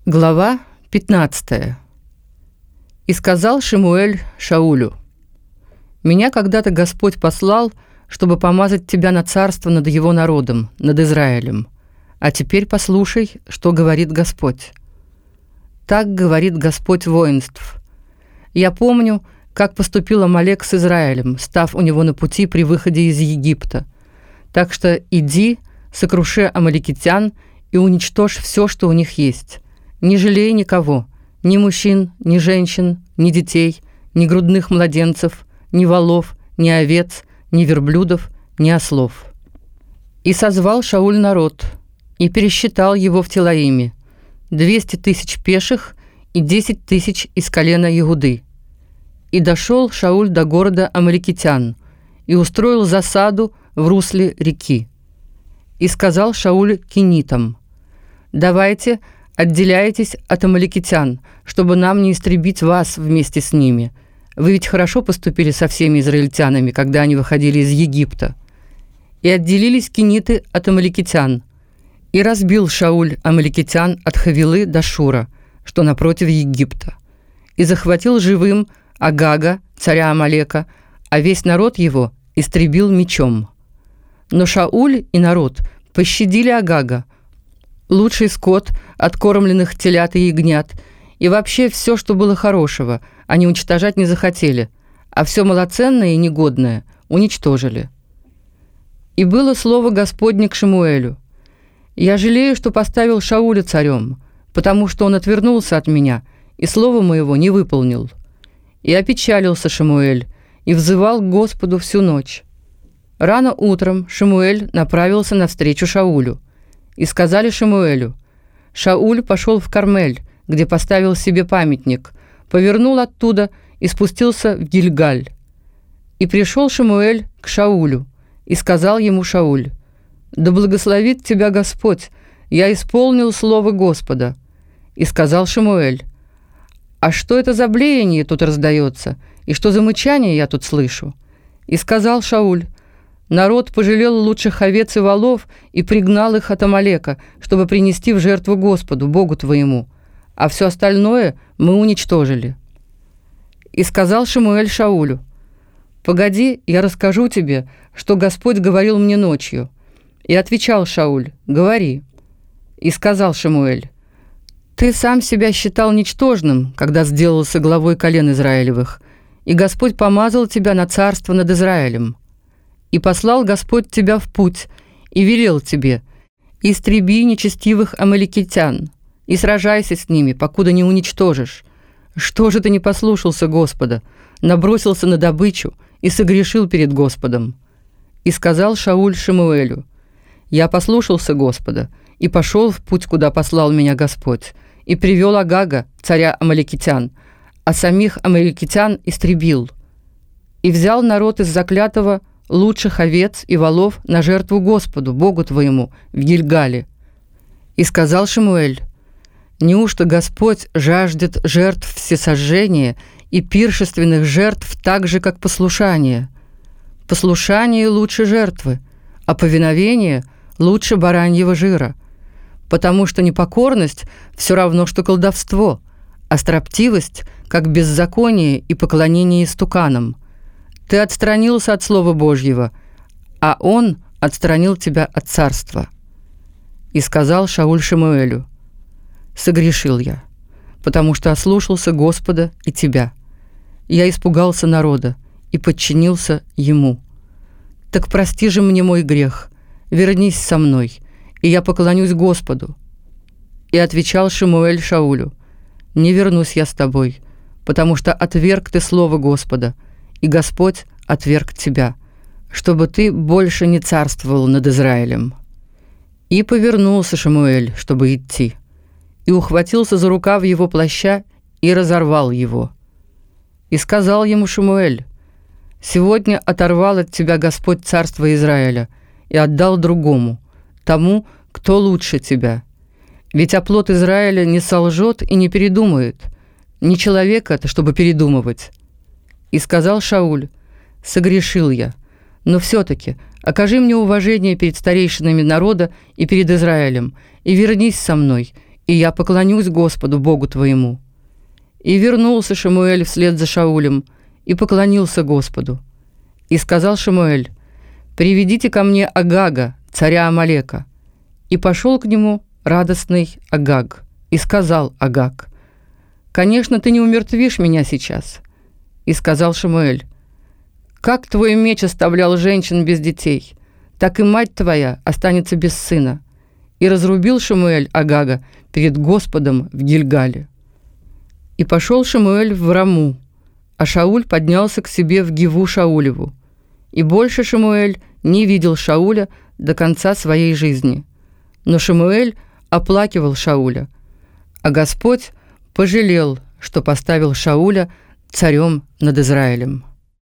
Глава 15. «И сказал Шемуэль Шаулю: Меня когда-то Господь послал, чтобы помазать тебя на царство над его народом, над Израилем. А теперь послушай, что говорит Господь. Так говорит Господь воинств. Я помню, как поступил Амалек с Израилем, став у него на пути при выходе из Египта. Так что иди, сокруши амаликитян и уничтожь все, что у них есть. Не жалей никого, ни мужчин, ни женщин, ни детей, ни грудных младенцев, ни волов, ни овец, ни верблюдов, ни ослов». И созвал Шауль народ, и пересчитал его в Телаиме, 200 тысяч пеших и 10 тысяч из колена Иуды. И дошел Шауль до города амаликитян, и устроил засаду в русле реки. И сказал Шауль кенитам: «Давайте, отделяйтесь от амаликитян, чтобы нам не истребить вас вместе с ними. Вы ведь хорошо поступили со всеми израильтянами, когда они выходили из Египта». И отделились кениты от амаликитян. И разбил Шауль амаликитян от Хавилы до Шура, что напротив Египта. И захватил живым Агага, царя Амалека, а весь народ его истребил мечом. Но Шауль и народ пощадили Агага, лучший скот, откормленных телят и ягнят, и вообще все, что было хорошего, они уничтожать не захотели, а все малоценное и негодное уничтожили. И было слово Господне к Шемуэлю: «Я жалею, что поставил Шауля царем, потому что он отвернулся от меня и слова моего не выполнил». И опечалился Шемуэль и взывал к Господу всю ночь. Рано утром Шемуэль направился навстречу Шаулю. И сказали Шемуэлю: «Шауль пошел в Кармель, где поставил себе памятник, повернул оттуда и спустился в Гильгаль. И пришел Шемуэль к Шаулю, и сказал ему Шауль: „Да благословит тебя Господь, я исполнил слово Господа». И сказал Шемуэль: «А что это за блеяние тут раздается, и что за мычание я тут слышу?» И сказал Шауль: «Народ пожалел лучших овец и волов и пригнал их от Амалека, чтобы принести в жертву Господу, Богу твоему, а все остальное мы уничтожили». И сказал Шемуэль Шаулю: «Погоди, я расскажу тебе, что Господь говорил мне ночью». И отвечал Шауль: «Говори». И сказал Шемуэль: «Ты сам себя считал ничтожным, когда сделался главой колен Израилевых, и Господь помазал тебя на царство над Израилем. И послал Господь тебя в путь, и велел тебе: истреби нечестивых амаликитян, и сражайся с ними, покуда не уничтожишь. Что же ты не послушался Господа, набросился на добычу и согрешил перед Господом?» И сказал Шауль Шемуэлю: «Я послушался Господа и пошел в путь, куда послал меня Господь, и привел Агага, царя амаликитян, а самих амаликитян истребил. И взял народ из заклятого лучших овец и волов на жертву Господу, Богу твоему, в Гильгале». И сказал Шемуэль: «Неужто Господь жаждет жертв всесожжения и пиршественных жертв так же, как послушание? Послушание лучше жертвы, а повиновение лучше бараньего жира. Потому что непокорность все равно, что колдовство, а строптивость, как беззаконие и поклонение истуканам. Ты отстранился от Слова Божьего, а Он отстранил тебя от царства». И сказал Шауль Шемуэлю: «Согрешил я, потому что ослушался Господа и тебя. Я испугался народа и подчинился ему. Так прости же мне мой грех, вернись со мной, и я поклонюсь Господу». И отвечал Шемуэль Шаулю: «Не вернусь я с тобой, потому что отверг ты слово Господа, и Господь отверг тебя, чтобы ты больше не царствовал над Израилем». И повернулся Шемуэль, чтобы идти, и ухватился за рукав его плаща и разорвал его. И сказал ему Шемуэль: «Сегодня оторвал от тебя Господь царство Израиля и отдал другому, тому, кто лучше тебя. Ведь оплот Израиля не солжет и не передумает. Не человек это, чтобы передумывать». И сказал Шауль: «Согрешил я, но все-таки окажи мне уважение перед старейшинами народа и перед Израилем, и вернись со мной, и я поклонюсь Господу, Богу твоему». И вернулся Шамуэль вслед за Шаулем, и поклонился Господу. И сказал Шамуэль: «Приведите ко мне Агага, царя Амалека». И пошел к нему радостный Агаг, и сказал Агаг: «Конечно, ты не умертвишь меня сейчас». И сказал Шамуэль: «Как твой меч оставлял женщин без детей, так и мать твоя останется без сына». И разрубил Шамуэль Агага перед Господом в Гильгале. И пошел Шамуэль в Раму, а Шауль поднялся к себе в Гиву Шаулеву. И больше Шамуэль не видел Шауля до конца своей жизни. Но Шамуэль оплакивал Шауля, а Господь пожалел, что поставил Шауля царем над Израилем.